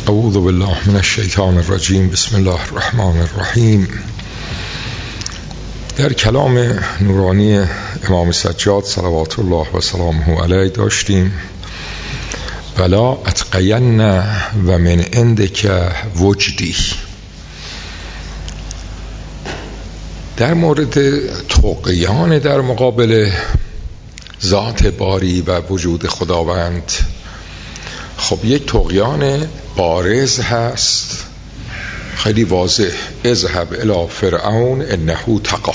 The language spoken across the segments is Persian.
اعوذ بالله من الشیطان الرجیم. بسم الله الرحمن الرحیم. در کلام نورانی امام سجاد صلوات الله و سلامه علیه داشتیم بلا اتقین و من عندک وجدی. در مورد طغیان در مقابل ذات باری و وجود خداوند، خب یک طغیان بارز هست خیلی واضح. اذهب الی فرعون انه طغی.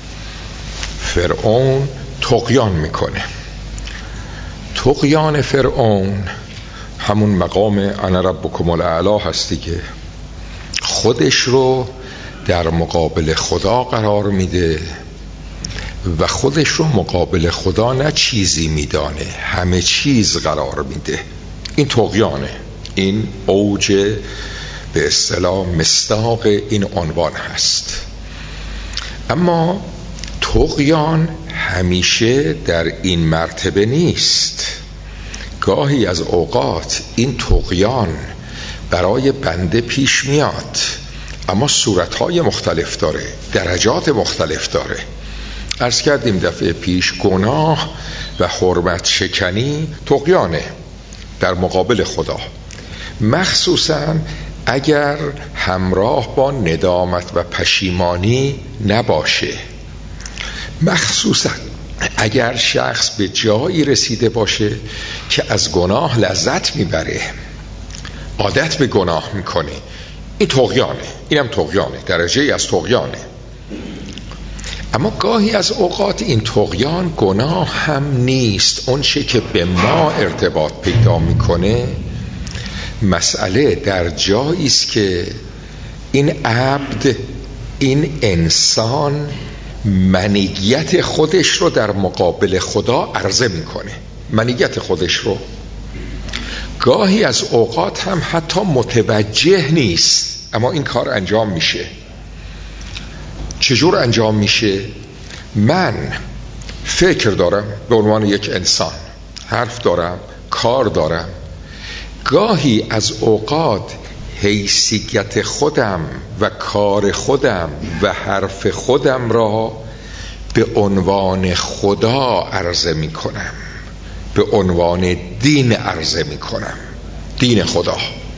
فرعون طغیان میکنه. طغیان فرعون همون مقام انا ربکم الاعلی هستی که خودش رو در مقابل خدا قرار میده و خودش رو مقابل خدا نه چیزی میدانه، همه چیز قرار میده. این طغیانه. این اوج به اصطلاح مصداق این عنوان هست. اما طغیان همیشه در این مرتبه نیست. گاهی از اوقات این طغیان برای بنده پیش میاد، اما صورتهای مختلف داره، درجات مختلف داره. عرض کردیم دفعه پیش گناه و حرمت شکنی طغیانه در مقابل خدا، مخصوصا اگر همراه با ندامت و پشیمانی نباشه، مخصوصا اگر شخص به جایی رسیده باشه که از گناه لذت میبره، عادت به گناه میکنه. این طغیانه. اینم طغیانه، درجه از طغیانه. اما گاهی از اوقات این طغیان گناه هم نیست. اون چه که به ما ارتباط پیدا میکنه، مسئله در جایی است که این عبد، این انسان منیت خودش رو در مقابل خدا عرضه میکنه. منیت خودش رو گاهی از اوقات هم حتی متوجه نیست، اما این کار انجام میشه. چجور انجام میشه؟ من فکر دارم به عنوان یک انسان، حرف دارم، کار دارم. گاهی از اوقات حیثیت خودم و کار خودم و حرف خودم را به عنوان خدا عرضه میکنم، به عنوان دین عرضه میکنم، دین خدا.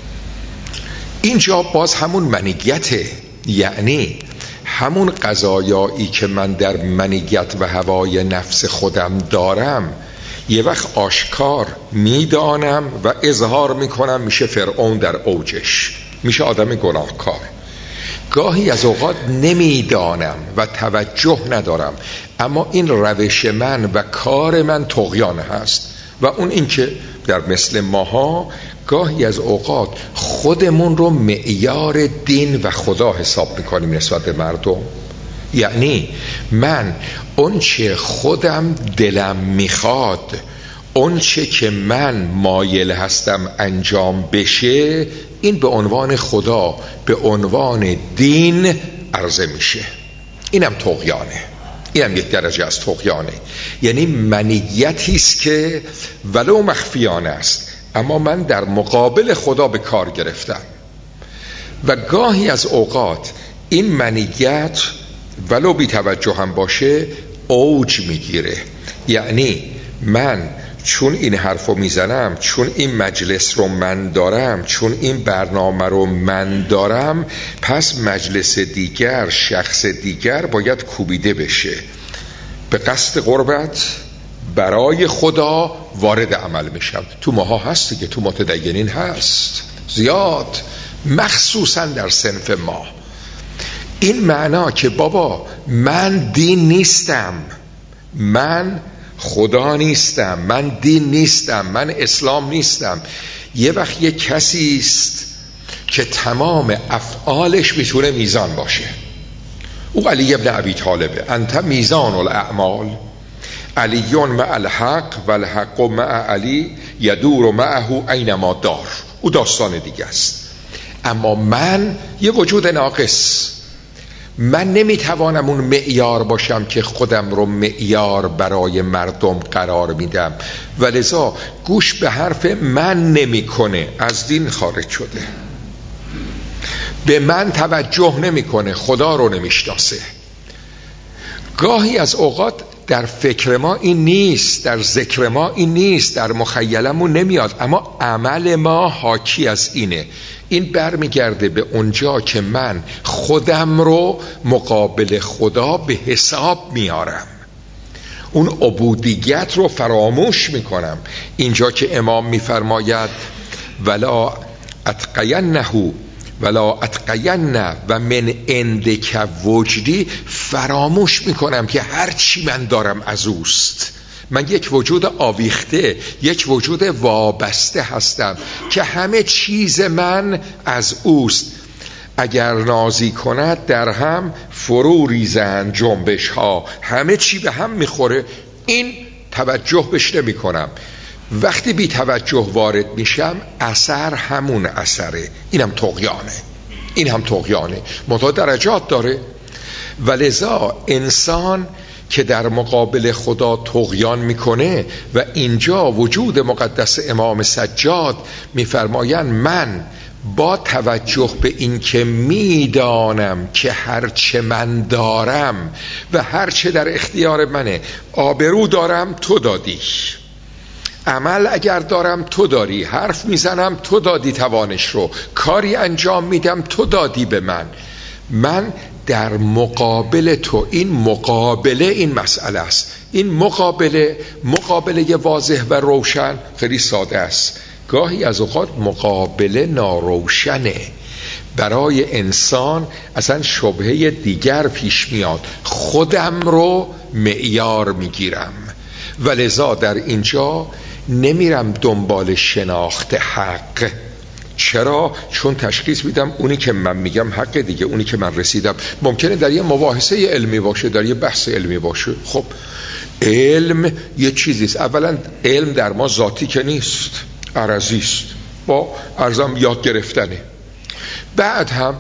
اینجا باز همون منیته، یعنی همون قضایایی که من در منیت و هوای نفس خودم دارم یه وقت آشکار میدانم و اظهار میکنم، میشه فرعون در اوجش، میشه آدم گناهکار. گاهی از اوقات نمیدانم و توجه ندارم، اما این روش من و کار من طغیان هست. و اون این که در مثل ماها گاهی از اوقات خودمون رو معیار دین و خدا حساب میکنیم نسبت به مردم. یعنی من اون چه خودم دلم میخواد، اون چه که من مایل هستم انجام بشه، این به عنوان خدا، به عنوان دین عرضه میشه. اینم طغیانه. اینم یک درجه از طغیانه. یعنی منیتی است که ولو مخفیانه است، اما من در مقابل خدا به کار گرفتم. و گاهی از اوقات این منیت ولو بی توجه هم باشه اوج میگیره. یعنی من چون این حرفو میزنم، چون این مجلس رو من دارم، چون این برنامه رو من دارم، پس مجلس دیگر، شخص دیگر باید کوبیده بشه. به قصد قربت برای خدا وارد عمل میشم. تو ماها هستی که تو متدینین هست زیاد، مخصوصا در صنف ما. این معنا که بابا من دین نیستم، من خدا نیستم، من دین نیستم، من اسلام نیستم. یه وقت یه کسی است که تمام افعالش میتونه میزان باشه. او علی ابن ابی طالبه. انت میزان الاعمال، علی مع الحق و الحق مع علی یدور معه اینما دار. او داستان دیگه است. اما من یه وجود ناقص، من نمیتوانم اون معیار باشم که خودم رو معیار برای مردم قرار میدم، ولذا گوش به حرف من نمیکنه، از دین خارج شده. به من توجه نمیکنه، خدا رو نمیشناسه. گاهی از اوقات در فکر ما این نیست، در ذکر ما این نیست، در مخیلمون نمیاد، اما عمل ما حاکی از اینه. این برمیگرده به اونجا که من خودم رو مقابل خدا به حساب میارم، اون عبودیت رو فراموش میکنم. اینجا که امام میفرماید ولا اتقینه ولا اتقین و من عندک وجدی، فراموش میکنم که هر چی من دارم از اوست. من یک وجود آویخته، یک وجود وابسته هستم که همه چیز من از اوست. اگر نازی کند در هم فرو ریزند جنبش ها، همه چی به هم میخوره. این توجه بهش نمی کنم. وقتی بی توجه وارد میشم اثر همون اثره. اینم طغیانه، این هم طغیانه، منتها درجات داره. ولذا انسان که در مقابل خدا طغیان میکنه و اینجا وجود مقدس امام سجاد میفرمایند من با توجه به این که میدانم که هرچه من دارم و هرچه در اختیار منه، آبرو دارم تو دادی، عمل اگر دارم تو داری، حرف میزنم تو دادی توانش رو، کاری انجام میدم تو دادی به من در مقابل تو. این مقابله، این مسئله است. این مقابله واضح و روشن خیلی ساده است. گاهی از اوقات مقابله ناروشنه. برای انسان اصلا شبهه دیگر پیش میاد، خودم رو معیار میگیرم. ولذا در اینجا نمیرم دنبال شناخت حق. چرا؟ چون تشخیص میدم اونی که من میگم حق دیگه، اونی که من رسیدم. ممکنه در یه مباحثه علمی باشه، در یه بحث علمی باشه. خب علم یه چیزیست. اولا علم در ما ذاتی که نیست، عرضیست، با ارزم یاد گرفتنه. بعد هم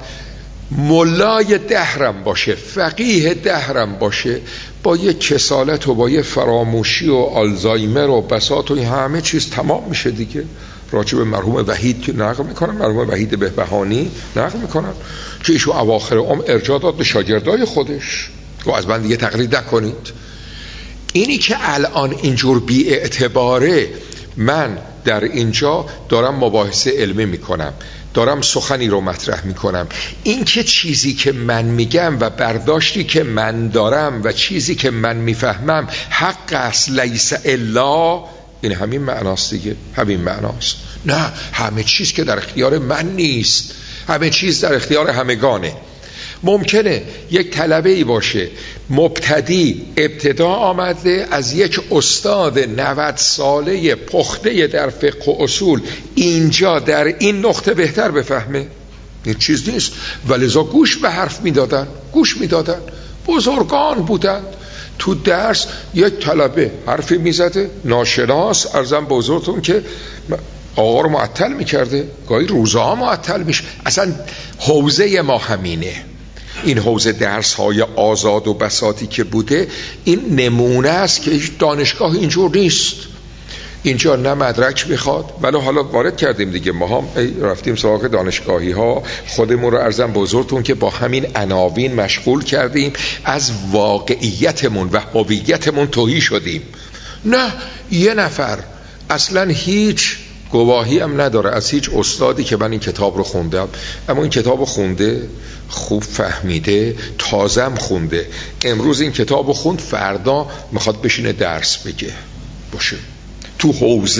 ملای دهرم باشه، فقیه دهرم باشه، با یه کسالت و با یه فراموشی و آلزایمر و بساط و همه چیز تمام میشه دیگه. راجع به مرحوم وحید که نقل میکنن، مرحوم وحید بهبهانی نقل میکنن که ایشو اواخر عمر ارجاع داد به شاگردای خودش و از من دیگه تقلید نکنید. اینی که الان اینجور بی اعتباره، من در اینجا دارم مباحثه علمی میکنم، دارم سخنی رو مطرح میکنم. این که چیزی که من میگم و برداشتی که من دارم و چیزی که من میفهمم حق است، لیس الا، این همین معناست دیگه، همین معناست. نه، همه چیز که در اختیار من نیست، همه چیز در اختیار همگانه. ممکنه یک طلبه‌ای باشه مبتدی، ابتدا آمده از یک استاد 90 ساله پخته در فقه و اصول، اینجا در این نقطه بهتر بفهمه. این چیز نیست. ولذا گوش به حرف میدادن، گوش میدادن، بزرگان بودند. تو درس یک طلبه حرفی میزده ناشناس، ارزم به حضورتون که آقا رو معطل میکرده، گاهی روزها معطل میشه. اصلا حوزه ما همینه. این حوزه درس های آزاد و بساطی که بوده، این نمونه است که هیچ دانشگاه اینجور نیست. اینجا نه مدرک میخواد، ولی حالا وارد کردیم دیگه، ما هم رفتیم سراغ دانشگاهی ها، خودمون رو ارزم بزرگتون که با همین عناوین مشغول کردیم، از واقعیتمون و هویتمون تهی شدیم. نه، یه نفر اصلا هیچ گواهی هم نداره از هیچ استادی که من این کتاب رو خوندم، اما این کتاب رو خونده، خوب فهمیده، تازم خونده، امروز این کتاب رو خوند، فردا میخواد بشینه درس بگه باشه. تو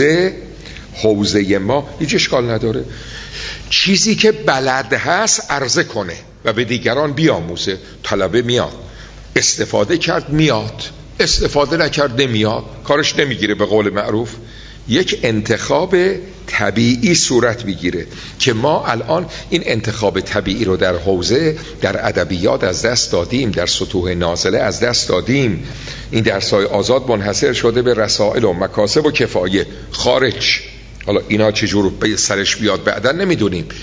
حوزه ما هیچ اشکال نداره. چیزی که بلد هست عرضه کنه و به دیگران بیاموزه. طلبه میاد، استفاده کرد میاد، استفاده نکرد نمیاد، کارش نمیگیره. به قول معروف یک انتخاب طبیعی صورت میگیره که ما الان این انتخاب طبیعی رو در حوزه، در ادبیات از دست دادیم، در سطوح نازله از دست دادیم. این درس‌های آزاد منحصر شده به رسائل و مکاسب و کفایه، خارج. حالا اینا چجور به سرش بیاد بعدن نمیدونیم.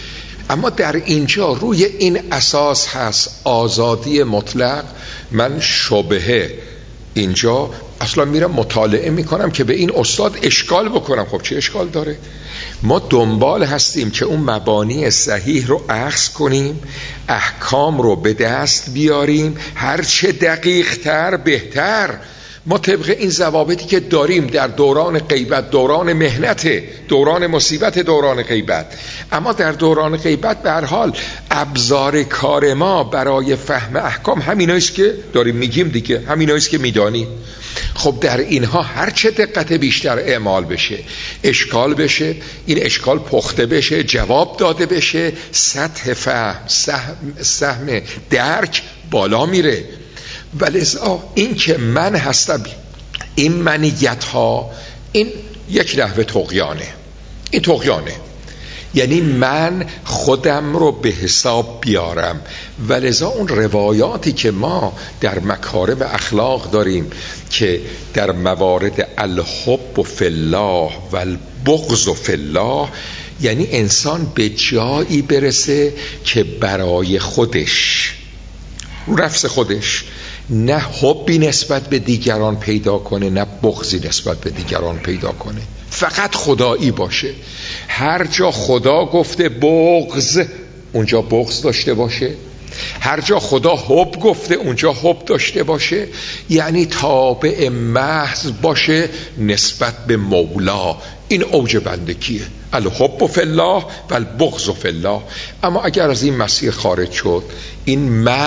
اما در اینجا روی این اساس هست آزادی مطلق. من شبهه اینجا اصلا میرم مطالعه میکنم که به این استاد اشکال بکنم. خب چه اشکال داره؟ ما دنبال هستیم که اون مبانی صحیح رو اخذ کنیم، احکام رو به دست بیاریم، هرچه دقیق تر بهتر. ما طبق این ضوابطی که داریم در دوران غیبت، دوران مهنت، دوران مصیبت، دوران غیبت، اما در دوران غیبت به هر حال ابزار کار ما برای فهم احکام همیناییست که داریم میگیم دیگه، همیناییست که میدانی. خب در اینها هرچه دقت بیشتر اعمال بشه، اشکال بشه، این اشکال پخته بشه، جواب داده بشه، سطح فهم، سهم درک بالا میره. ولذا این که من هستم، این منیت ها، این یک نحوه طغیانه. این طغیانه یعنی من خودم رو به حساب بیارم. ولذا اون روایاتی که ما در مکارم اخلاق داریم که در موارد الحب فی الله و البغض فی الله، یعنی انسان به جایی برسه که برای خودش، نفس خودش، نه حبی نسبت به دیگران پیدا کنه، نه بغضی نسبت به دیگران پیدا کنه، فقط خدایی باشه. هر جا خدا گفته بغض، اونجا بغض داشته باشه. هر جا خدا حب گفته، اونجا حب داشته باشه. یعنی تابع محض باشه نسبت به مولا. این اوج بندگیه، الحب فی الله و البغض فی الله. اما اگر از این مسیر خارج شد، این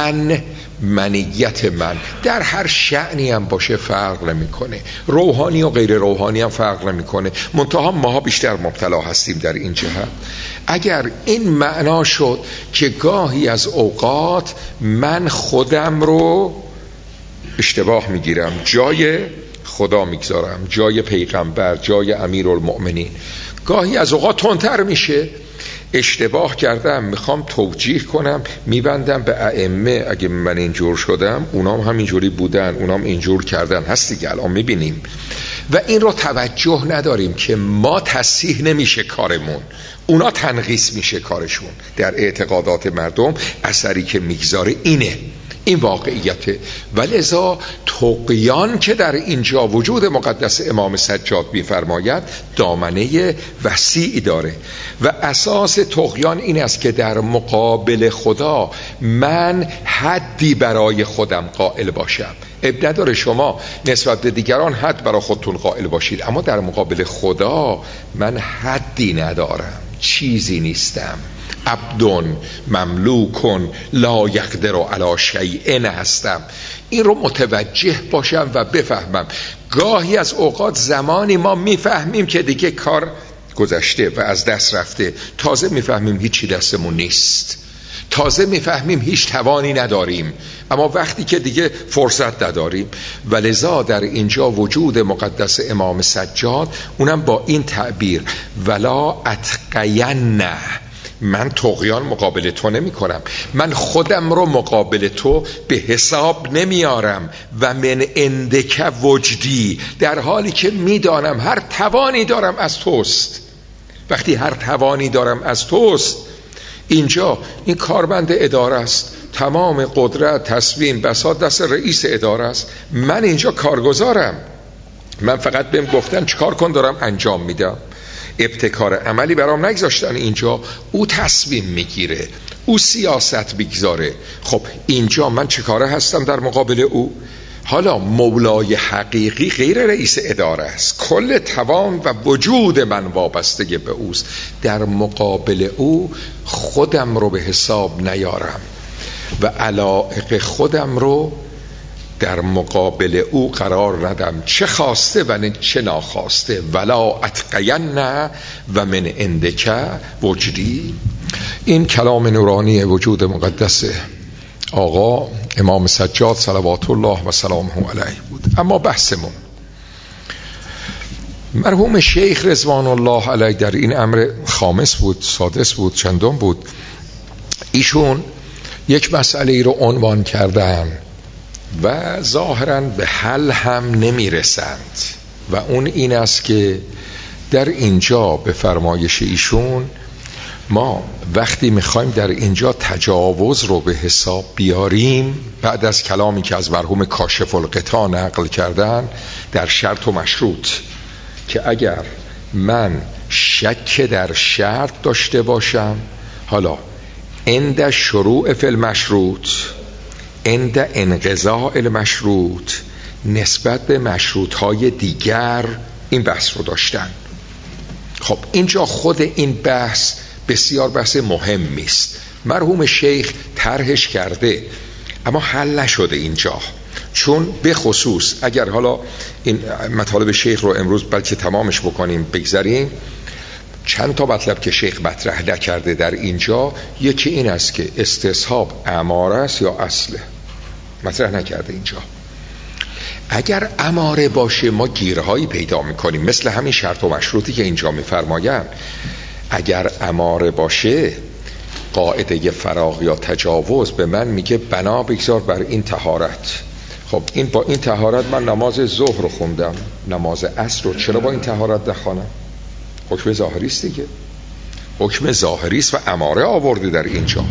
منیت من در هر شأنی هم باشه فرق نمیکنه، روحانی و غیر روحانی هم فرق نمیکنه، منتها ماها بیشتر مبتلا هستیم در این جهت. اگر این معنا شد که گاهی از اوقات من خودم رو اشتباه میگیرم، جای خدا میگذارم، جای پیغمبر، جای امیرالمؤمنین، گاهی از اوقات تندتر میشه، اشتباه کردم میخوام توجیه کنم، میبندم به ائمه، اگه من اینجور شدم اونام همینجوری بودن، اونام اینجور کردن، هست دیگه الان میبینیم. و این رو توجه نداریم که ما تصحیح نمیشه کارمون، اونا تنقیص میشه کارشون. در اعتقادات مردم اثری که میگذاره اینه، این واقعیته. ولذا طغیان که در اینجا وجود مقدس امام سجاد می‌فرماید دامنه وسیعی داره و اساس طغیان این است که در مقابل خدا من حدی برای خودم قائل باشم. اب نداره شما نسبت به دیگران حد برای خودتون قائل باشید، اما در مقابل خدا من حدی ندارم، چیزی نیستم، عبدون مملوکن لا یقدر علی شیء هستم. این رو متوجه باشم و بفهمم. گاهی از اوقات زمانی ما میفهمیم که دیگه کار گذشته و از دست رفته، تازه میفهمیم هیچی دستمون نیست، تازه میفهمیم هیچ توانی نداریم، اما وقتی که دیگه فرصت نداریم. ولذا در اینجا وجود مقدس امام سجاد، اونم با این تعبیر ولا اتقین، من طغیان مقابل تو نمی کنم، من خودم رو مقابل تو به حساب نمیارم و من عندک وجدی، در حالی که میدانم هر توانی دارم از توست. وقتی هر توانی دارم از توست، اینجا این کارمند اداره است، تمام قدرت تصمیم بساط دست رئیس اداره است، من اینجا کارگزارم، من فقط بهم گفتن چیکار کن دارم انجام میدم، ابتکار عملی برام نگذاشتن. اینجا او تصمیم میگیره، او سیاست میگذاره. خب اینجا من چه کاره هستم در مقابل او؟ حالا مولای حقیقی غیر رئیس اداره است، کل توان و وجود من وابسته به اوست. در مقابل او خودم رو به حساب نیارم و علایق خودم رو در مقابل او قرار ندم، چه خواسته و چه ناخواسته. ولا اتقین و من عندک وجدی. این کلام نورانی وجود مقدس آقا امام سجاد صلوات الله و سلامه علیه بود. اما بحثمون، مرحوم شیخ رضوان الله علیه در این امر خامس بود، سادس بود، چندم بود، ایشون یک مسئله ای رو عنوان کردن و ظاهراً به حل هم نمیرسند و اون این است که در اینجا به فرمایش ایشون ما وقتی میخوایم در اینجا تجاوز رو به حساب بیاریم، بعد از کلامی که از مرحوم کاشف الغطا نقل کردن در شرط و مشروط، که اگر من شک در شرط داشته باشم، حالا عند شروع فی المشروط، عند انقضاء المشروط، نسبت به مشروطهای دیگر این بحث رو داشتن. خب اینجا خود این بحث بسیار بحث مهمی است. مرحوم شیخ طرحش کرده اما حل نشده اینجا، چون به خصوص اگر حالا این مطالب شیخ رو امروز بلکه تمامش بکنیم بگذاریم، چند تا مطلب که شیخ مطرح نکرده در اینجا، یکی این است که استصحاب اماره است یا اصله، مطرح نکرده اینجا. اگر اماره باشه ما گیرهایی پیدا میکنیم، مثل همین شرط و مشروطی که اینجا میفرمایند. اگر اماره باشه، قاعده فراغ یا تجاوز به من میگه بنا بگذار بر این طهارت. خب این با این طهارت من نماز ظهر رو خوندم، نماز عصر رو چرا با این طهارت نخوانم؟ حکم ظاهری است دیگه، حکم ظاهری است و اماره آورده در اینجا.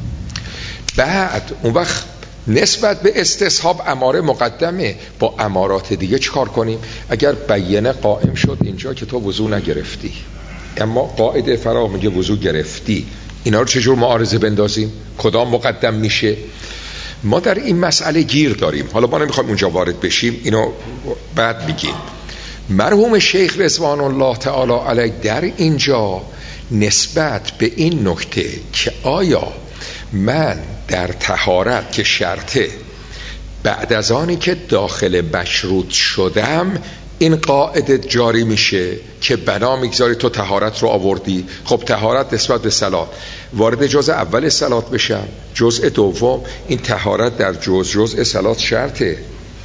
بعد اون وقت نسبت به استصحاب اماره مقدمه، با امارات دیگه چیکار کنیم؟ اگر بیانه قائم شد اینجا که تو وضو نگرفتی، اما قاعده فراغ میگه وضو گرفتی، اینا رو چجور معارضه بندازیم؟ کدام مقدم میشه؟ ما در این مسئله گیر داریم. حالا ما نمیخوایم اونجا وارد بشیم، اینو بعد میگیم. مرحوم شیخ رضوان الله تعالی علیه در اینجا نسبت به این نکته که آیا من در طهارت که شرطه، بعد از آنی که داخل مشروط شدم، این قاعده جاری میشه که بنا میگذاری تو طهارت رو آوردی. خب طهارت نسبت به صلات، وارد جزء اول صلات بشم، جزء دوم این طهارت در جزء صلات شرطه،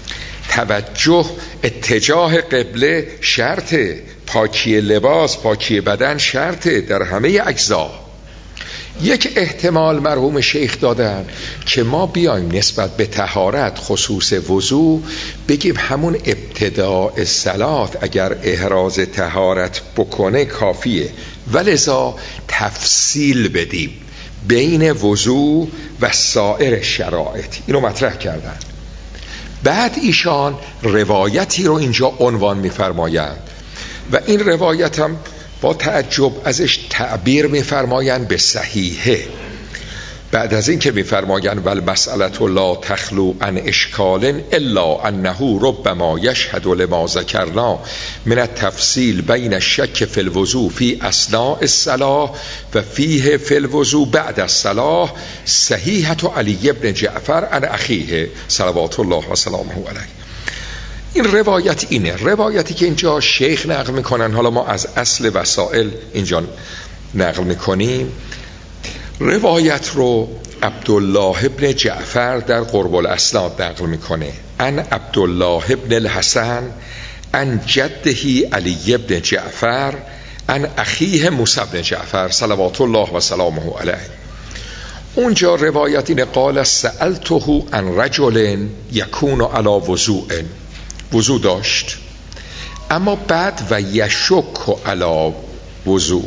توجه اتجاه قبله شرطه، پاکی لباس پاکی بدن شرطه در همه اجزا. یک احتمال مرحوم شیخ دادن که ما بیایم نسبت به طهارت خصوص وضو بگیم همون ابتداء صلات اگر احراز طهارت بکنه کافیه، ولذا تفصیل بدیم بین وضو و سایر شرایط. اینو مطرح کردن. بعد ایشان روایتی رو اینجا عنوان می‌فرمایند و این روایت هم با تعجب ازش تعبیر می‌فرمایند به صحیحه. بعد از این که می‌فرمایند والمسألة لا تخلو عن اشکال الا انه ربما یشهد لما ذکرنا من التفصیل بین الشک فی الوضوء فی اثناء الصلاة و فیه فی الوضوء بعد الصلاة صحیحة علی بن جعفر عن اخیه صلوات الله و سلامه علیه. این روایت اینه، روایتی که اینجا شیخ نقل میکنن، حالا ما از اصل وسائل اینجا نقل میکنیم. روایت رو عبدالله ابن جعفر در قرب الاسناد نقل میکنه، ان عبدالله ابن الحسن ان جده علی ابن جعفر ان اخیه موسی ابن جعفر صلوات الله و سلامه علیه. اونجا روایت اینه قال سألته عن رجل یکون علی وضوء، وضو داشت اما بعد و یشک علی وضو.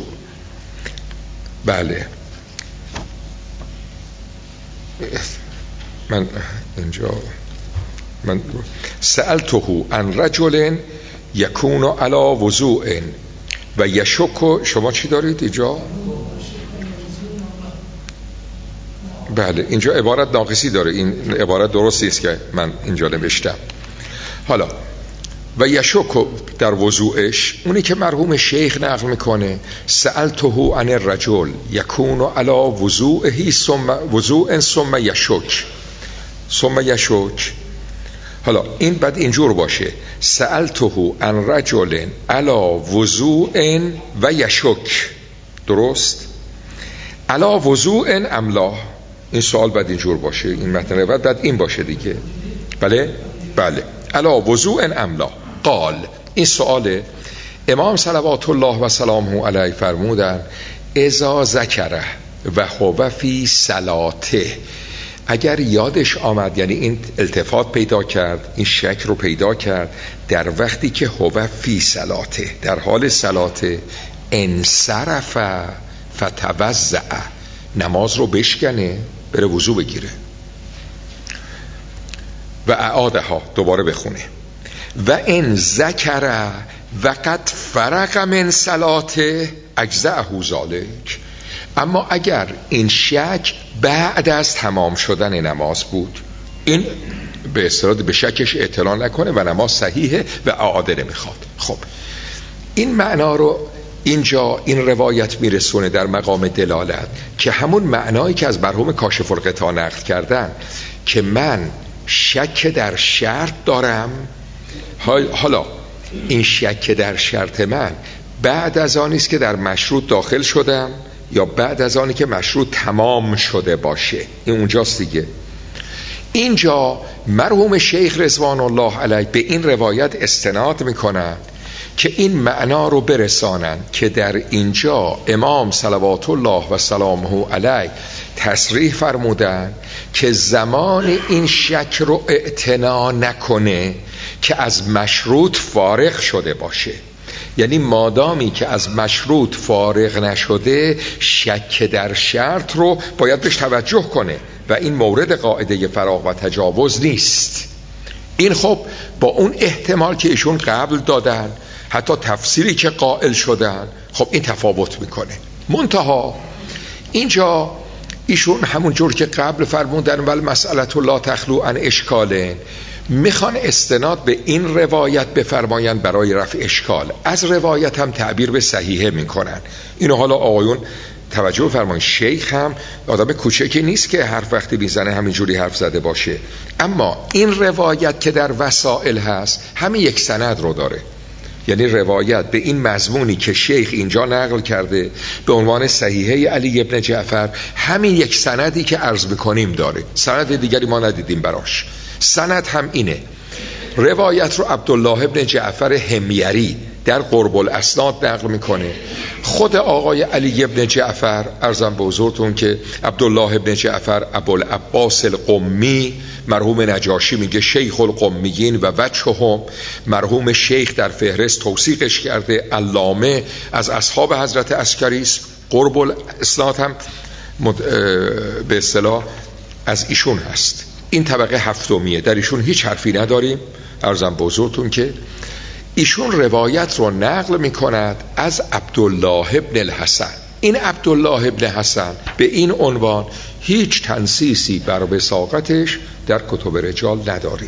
بله من اینجا من سألته عن رجل یکون علی وضوء و یشک. شما چی دارید اینجا؟ بله اینجا عبارت ناقصی داره، این عبارت درستی است که من اینجا نوشتم. حالا و یشک در وضوعش، اونی که مرحوم شیخ نقل میکنه سألته عن الرجل یکون علی وضوعه ثم یشک. حالا این بعد اینجور باشه سألته عن رجل علی وضوع و یشک، درست؟ علی وضوع املا، این سوال بعد اینجور باشه، این متن روایت بعد این باشه دیگه. بله علی وضوء املا. قال، این سؤال امام صلوات الله و سلامه علیه فرمودن اذا ذکره و هو فی صلاته، اگر یادش آمد، یعنی این التفات پیدا کرد، این شک رو پیدا کرد در وقتی که هو فی صلاته، در حال صلاته، انصرف فتوضع، نماز رو بشکنه بره وضو بگیره. و اعادها، دوباره بخونه. و ان ذکر وقد فرغ من صلاته اجزأه ذلک. اما اگر این شک بعد از تمام شدن نماز بود، این به اصطلاح به شکش اعتنا نکنه و نماز صحیحه و اعاده نمیخواد. خب این معنا رو اینجا این روایت میرسونه در مقام دلالت که همون معنایی که از مرحوم کاشف الغطا نقل کردن که من شک در شرط دارم. حالا این شک در شرط من بعد از آنی است که در مشروط داخل شدم یا بعد از آنی که مشروط تمام شده باشه، این اونجاست دیگه. اینجا مرحوم شیخ رضوان الله علیه به این روایت استناد میکنن که این معنا رو برسانن که در اینجا امام صلوات الله و سلامه علیه تصریح فرمودن که زمان این شک رو اعتنا نکنه که از مشروط فارغ شده باشه. یعنی مادامی که از مشروط فارغ نشده، شک در شرط رو باید بهش توجه کنه و این مورد قاعده فراغ و تجاوز نیست. این خب با اون احتمال که ایشون قبل دادن، حتی تفسیری که قائل شدن، خب این تفاوت میکنه. منتها اینجا ایشون همون جور که قبل فرمودن ول مسئلة لا تخلو عن اشکالین، میخوان استناد به این روایت بفرمایند برای رفع اشکال. از روایت هم تعبیر به صحیحه میکنن. اینو حالا آقایون توجه فرمایید، شیخ هم آدم کوچکی نیست که هر وقتی میزنه همینجوری حرف زده باشه. اما این روایت که در وسائل هست همین یک سند رو داره، یعنی روایت به این مضمونی که شیخ اینجا نقل کرده به عنوان صحیحه علی ابن جعفر، همین یک سندی که عرض میکنیم داره، سند دیگری ما ندیدیم براش. سند هم اینه. روایت رو عبدالله ابن جعفر حمیری در قرب الاسناد نقل میکنه. خود آقای علی ابن جعفر، عرضم به حضورتون که عبدالله ابن جعفر ابوالعباس القمی، مرحوم نجاشی میگه شیخ القمیین و وجههم، مرحوم شیخ در فهرست توثیقش کرده، علامه از اصحاب حضرت عسکری است. قرب الاسناد هم به اصطلاح از ایشون هست. این طبقه هفتمیه، در ایشون هیچ حرفی نداریم. عرضم به حضورتون که ایشون روایت رو نقل میکند از عبدالله ابن الحسن. این عبدالله ابن حسن به این عنوان هیچ تنصیصی بر وثاقتش در کتب رجال نداریم.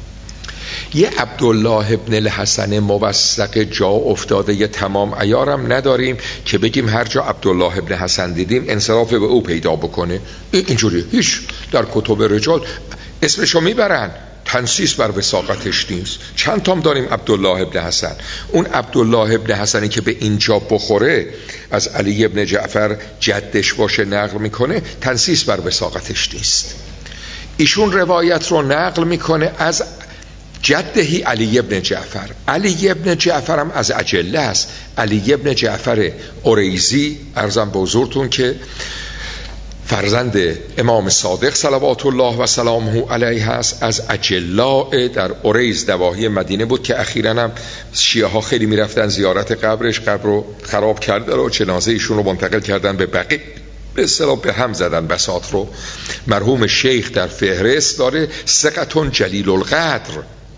یه عبدالله ابن الحسن موثق جا افتاده یه تمام عیارم نداریم که بگیم هر جا عبدالله ابن حسن دیدیم انصراف به او پیدا بکنه. اینجوری هیچ در کتب رجال اسمشو میبرن، تنصیص بر وثاقتش نیست. چند تام داریم عبدالله ابن حسن. اون عبدالله ابن حسنی که به اینجا بخوره از علی ابن جعفر جدش باشه نقل میکنه، تنصیص بر وثاقتش نیست. ایشون روایت رو نقل میکنه از جدهی علی ابن جعفر. علی ابن جعفر هم از اجله است. علی ابن جعفر اوریزی، عرضم به حضورتون که فرزند امام صادق صلوات الله و سلامه علیه هست، از اجلاء در اوریز نواحی مدینه بود که اخیراً هم شیعه ها خیلی میرفتن زیارت قبرش، قبر رو خراب کردن و جنازه ایشون رو منتقل کردن به بقیع، به اصطلاح به هم زدن بساط رو. مرحوم شیخ در فهرست داره ثقة جلیل القدر.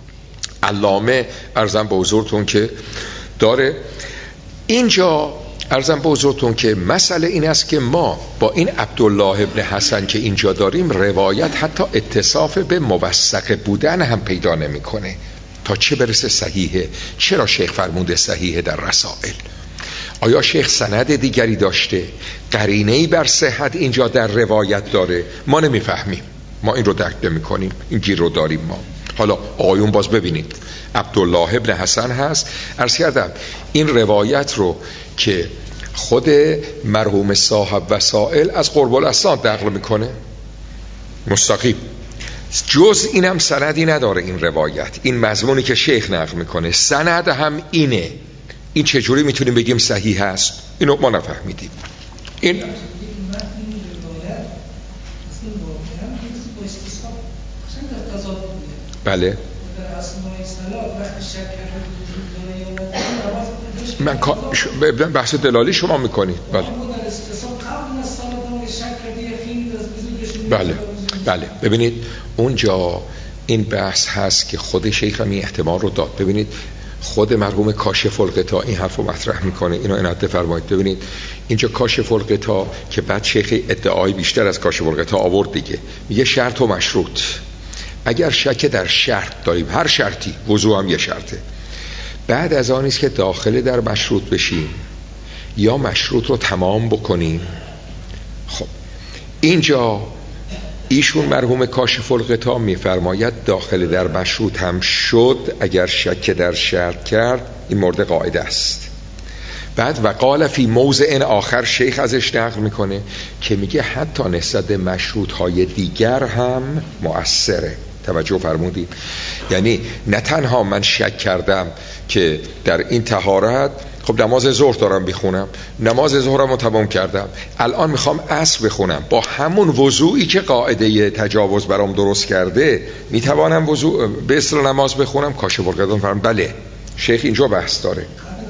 علامه عرضم به حضورتون که داره. اینجا عرضم به حضورتون که مسئله این است که ما با این عبدالله ابن حسن که اینجا داریم روایت حتی اتصاف به موثق بودن هم پیدا نمیکنه، تا چه برسه صحیحه. چرا شیخ فرموده صحیحه در رسائل؟ آیا شیخ سند دیگری داشته؟ قرینه‌ای بر صحت اینجا در روایت داره؟ ما نمیفهمیم، ما این رو درک نمی‌کنیم، این گیر رو داریم ما. حالا آقایون باز ببینید، عبدالله ابن حسن هست. عرض کردم این روایت رو که خود مرحوم صاحب وسائل از قرب الاسناد نقل میکنه مستقیم، جز اینم سندی نداره این روایت. این مضمونی که شیخ نقل میکنه سند هم اینه. این چجوری میتونیم بگیم صحیح هست؟ اینو ما نفهمیدیم. این بله من بحث دلالی شما میکنید. بله ببینید اونجا این بحث هست که خود شیخ هم این احتمال رو داد. ببینید خود مرحوم کاشف الغطا این حرف رو مطرح میکنه، اینو عنایت فرمایید. ببینید اینجا کاشف الغطا که بعد شیخ ادعای بیشتر از کاشف الغطا آورد دیگه، میگه شرط و مشروط. اگر شک در شرط داریم، هر شرطی، وضوء هم یه شرطه، بعد از آن است که داخل در مشروط بشیم یا مشروط رو تمام بکنیم. خب اینجا ایشون مرحوم کاشف الغطا میفرماید داخل در مشروط هم شد اگر شک در شرط کرد، این مورد قاعده است. بعد وقال فی موضع آخر شیخ ازش نقل میکنه که میگه حتی نسبت مشروط های دیگر هم مؤثره. توجه فرمودید؟ یعنی نه تنها من شک کردم که در این طهارت، خب نماز ظهر دارم بخونم، نماز ظهرم رو تمام کردم، الان میخوام عصر بخونم، با همون وضوعی که قاعده تجاوز برام درست کرده میتوانم وضوع به اصل نماز بخونم؟ کاشف الغطا فرم بله. شیخ اینجا بحث داره.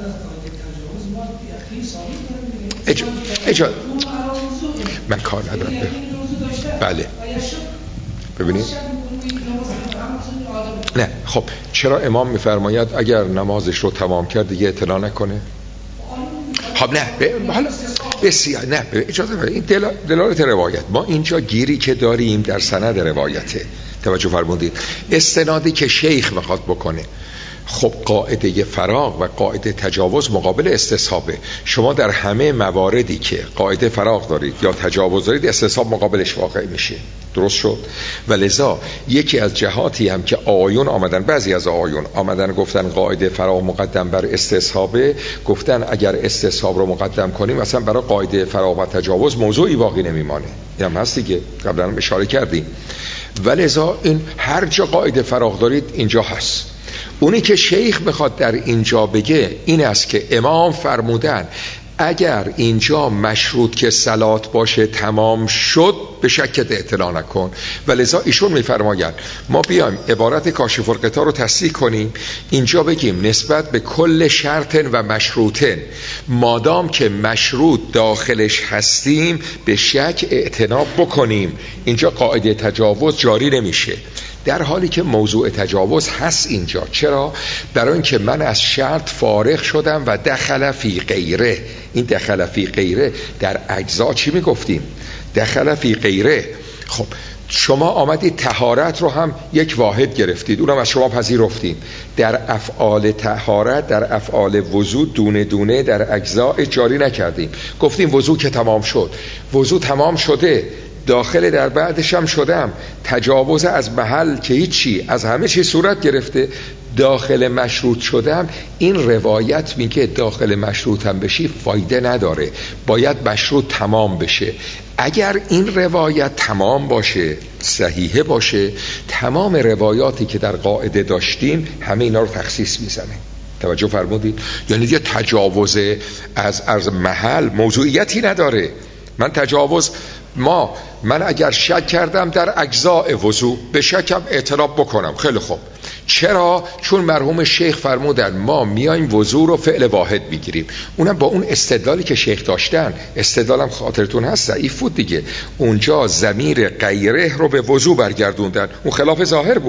من کار ندارم. بله ببینید نه، خب چرا امام میفرماید اگر نمازش رو تمام کرد دیگه اطلاع نکنه؟ خب نه حالا بسیار نه، اجازه بدید، این دلالت روایت. ما اینجا گیری که داریم در سند روایته. توجه فرمودید؟ استنادی که شیخ میخواد بکنه، خب قاعده فراغ و قاعده تجاوز مقابل استصحابه. شما در همه مواردی که قاعده فراغ دارید یا تجاوز دارید، استصحاب مقابلش واقع میشه. درست شد؟ و لذا یکی از جهاتی هم که آیون آمدن، بعضی از آیون آمدن گفتن قاعده فراغ مقدم بر استصحابه، گفتن اگر استصحاب رو مقدم کنیم مثلا برای قاعده فراغ و تجاوز موضوعی باقی نمیمانه. این هم هست دیگه، قبلا هم اشاره کردیم. و لذا این هر جا قاعده فراغ دارید اینجا هست. اونی که شیخ میخواد در اینجا بگه این است که امام فرمودن اگر اینجا مشروط که صلات باشه تمام شد به شکت اطلاع نکن. و لذا ایشون میفرمایند ما بیایم عبارت کاشف الغطا رو تصحیح کنیم، اینجا بگیم نسبت به کل شرط و مشروطن مادام که مشروط داخلش هستیم به شک اعتناب بکنیم. اینجا قاعده تجاوز جاری نمیشه، در حالی که موضوع تجاوز هست اینجا. چرا؟ برای اینکه من از شرط فارغ شدم و دخل فی غیره. این دخل فی غیره در اجزا چی میگفتیم؟ دخل فی غیره. خب شما آمدید طهارت رو هم یک واحد گرفتید، اونم از شما پذیرفتیم. در افعال طهارت، در افعال وضو دونه دونه در اجزا جاری نکردیم. گفتیم وضو که تمام شد، وضو تمام شده، داخل در بعدش هم شدم، تجاوز از محل که هیچی، از همه چی صورت گرفته، داخل مشروط شدم. این روایت میگه داخل مشروط هم بشی فایده نداره، باید مشروط تمام بشه. اگر این روایت تمام باشه، صحیحه باشه، تمام روایاتی که در قاعده داشتیم همه اینا رو تخصیص میزنه. توجه فرمودید؟ یعنی یه تجاوز از محل موضوعیتی نداره. من تجاوز من اگر شک کردم در اجزاء وضو به شکم اعتراف بکنم، خیلی خوب. چرا؟ چون مرحوم شیخ فرمودن ما میایم وضو رو فعل واحد میگیریم. اونم با اون استدلالی که شیخ داشتن، استدلالم خاطرتون هست ضعیف بود دیگه، اونجا ضمیر غیره رو به وضو برگردوندن. اون خلاف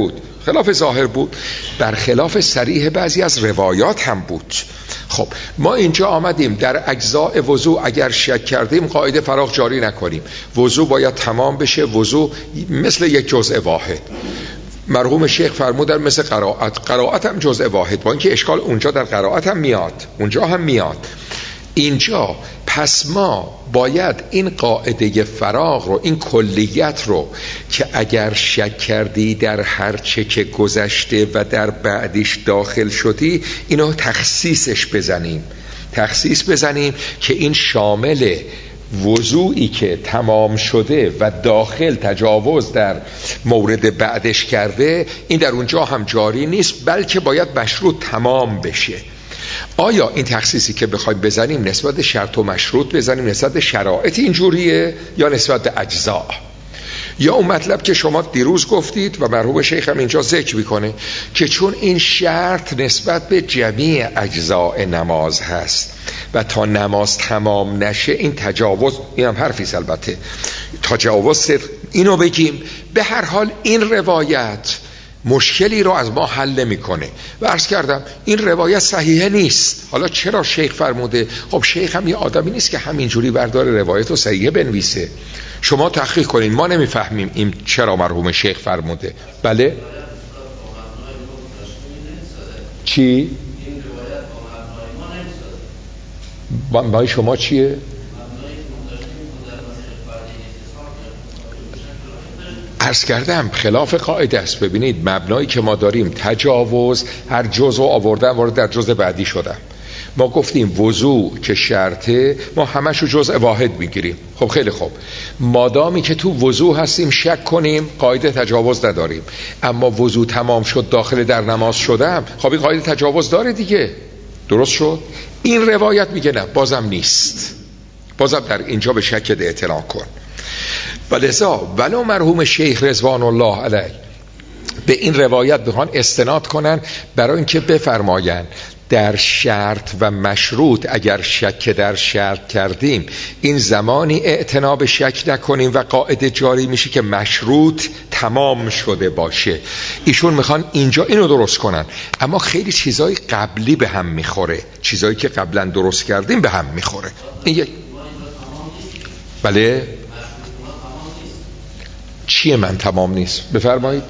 ظاهر بود، برخلاف صریح بعضی از روایات هم بود. خب ما اینجا آمدیم در اجزاء وضو اگر شک کردیم قاعده فراغ جاری نکنیم، وضو باید تمام بشه، وضو مثل یک جزء واحد. مرحوم شیخ فرمودن مثل قرائت هم جزء واحد، با اینکه اشکال اونجا در قرائت هم میاد، اونجا هم میاد. اینجا پس ما باید این قاعده فراغ رو، این کلیت رو که اگر شک کردی در هر چه که گذشته و در بعدش داخل شدی، اینو تخصیص بزنیم که این شامل وضوعی که تمام شده و داخل تجاوز در مورد بعدش کرده، این در اونجا هم جاری نیست، بلکه باید مشروط تمام بشه. آیا این تخصیصی که بخوایم بزنیم نسبت شرط و مشروط بزنیم، نسبت شرایط اینجوریه یا نسبت اجزا؟ یا اون مطلب که شما دیروز گفتید و مرحوم شیخ هم اینجا ذکر میکنه که چون این شرط نسبت به جمیع اجزاء نماز هست و تا نماز تمام نشه این تجاوز، این هم حرفیست البته، تجاوز اینو بگیم. به هر حال این روایت مشکلی رو از ما حل میکنه و عرض کردم این روایت صحیحه نیست. حالا چرا شیخ فرموده؟ خب شیخ هم یه آدمی نیست که همینجوری بردار روایت رو صحیحه بنویسه. شما تحقیق کنین، ما نمیفهمیم این چرا مرحوم شیخ فرموده. بله چی؟ مبنای شما چیه؟ عرض کردم خلاف قاعده است. ببینید مبنایی که ما داریم تجاوز، هر جزء آوردن وارد در جزء بعدی شدن. ما گفتیم وضوع که شرطه، ما همشو جزء واحد میگیریم. خب خیلی خوب، مادامی که تو وضوع هستیم شک کنیم قاعده تجاوز نداریم، اما وضوع تمام شد داخل در نماز شدم، خب این قاعده تجاوز داره دیگه. درست شد؟ این روایت میگه نه، بازم نیست، بازم در اینجا به شک اطلاع کن. و لذا ولو مرحوم شیخ رضوان الله علیه به این روایت بخوان استناد کنن برای اینکه بفرماین در شرط و مشروط اگر شک در شرط کردیم این زمانی اعتنا به شک نکنیم و قاعده جاری میشه که مشروط تمام شده باشه. ایشون میخوان اینجا اینو درست کنن، اما خیلی چیزای قبلی به هم میخوره، چیزایی که قبلا درست کردیم به هم میخوره. این بله چیه من تمام نیست؟ بفرمایید.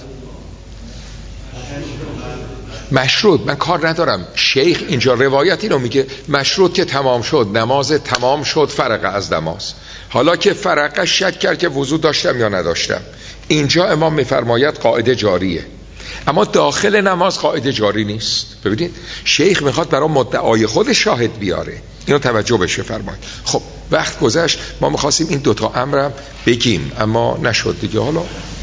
مشروط من کار ندارم، شیخ اینجا روایت اینو میگه مشروط که تمام شد، نماز تمام شد، فرق از نماز. حالا که فرقه شک کرد که وضو داشتم یا نداشتم، اینجا امام میفرماید قاعده جاریه، اما داخل نماز قاعده جاری نیست. ببینید شیخ میخواد برای مدعای خود شاهد بیاره، اینو توجه بشه فرمایید. خب وقت گذشت، ما میخواستیم این دوتا امرم بگیم اما نشد دیگه. حالا